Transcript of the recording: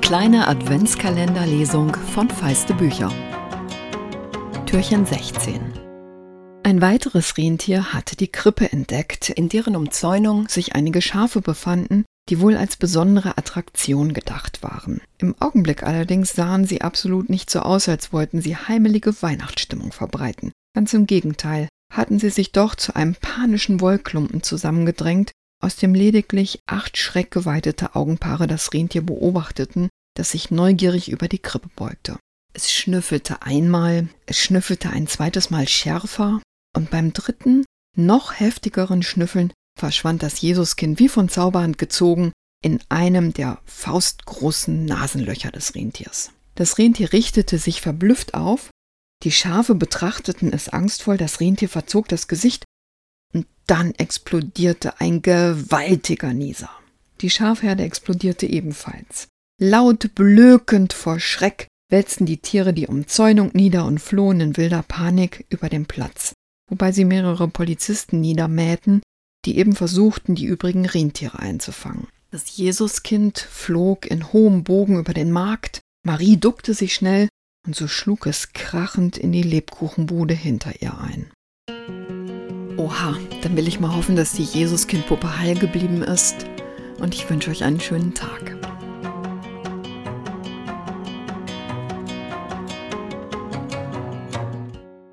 kleine Adventskalenderlesung von Feiste Bücher. Türchen 16. Ein weiteres Rentier hatte die Krippe entdeckt, in deren Umzäunung sich einige Schafe befanden, die wohl als besondere Attraktion gedacht waren. Im Augenblick allerdings sahen sie absolut nicht so aus, als wollten sie heimelige Weihnachtsstimmung verbreiten. Ganz im Gegenteil, hatten sie sich doch zu einem panischen Wollklumpen zusammengedrängt, aus dem lediglich 8 schreckgeweitete Augenpaare das Rentier beobachteten, das sich neugierig über die Krippe beugte. Es schnüffelte einmal, es schnüffelte ein zweites Mal schärfer, und beim dritten, noch heftigeren Schnüffeln verschwand das Jesuskind wie von Zauberhand gezogen in einem der faustgroßen Nasenlöcher des Rentiers. Das Rentier richtete sich verblüfft auf, die Schafe betrachteten es angstvoll, das Rentier verzog das Gesicht, und dann explodierte ein gewaltiger Nieser. Die Schafherde explodierte ebenfalls. Laut blökend vor Schreck wälzten die Tiere die Umzäunung nieder und flohen in wilder Panik über den Platz, wobei sie mehrere Polizisten niedermähten, die eben versuchten, die übrigen Rentiere einzufangen. Das Jesuskind flog in hohem Bogen über den Markt, Marie duckte sich schnell, und so schlug es krachend in die Lebkuchenbude hinter ihr ein. Oha, dann will ich mal hoffen, dass die Jesuskindpuppe heil geblieben ist, und ich wünsche euch einen schönen Tag.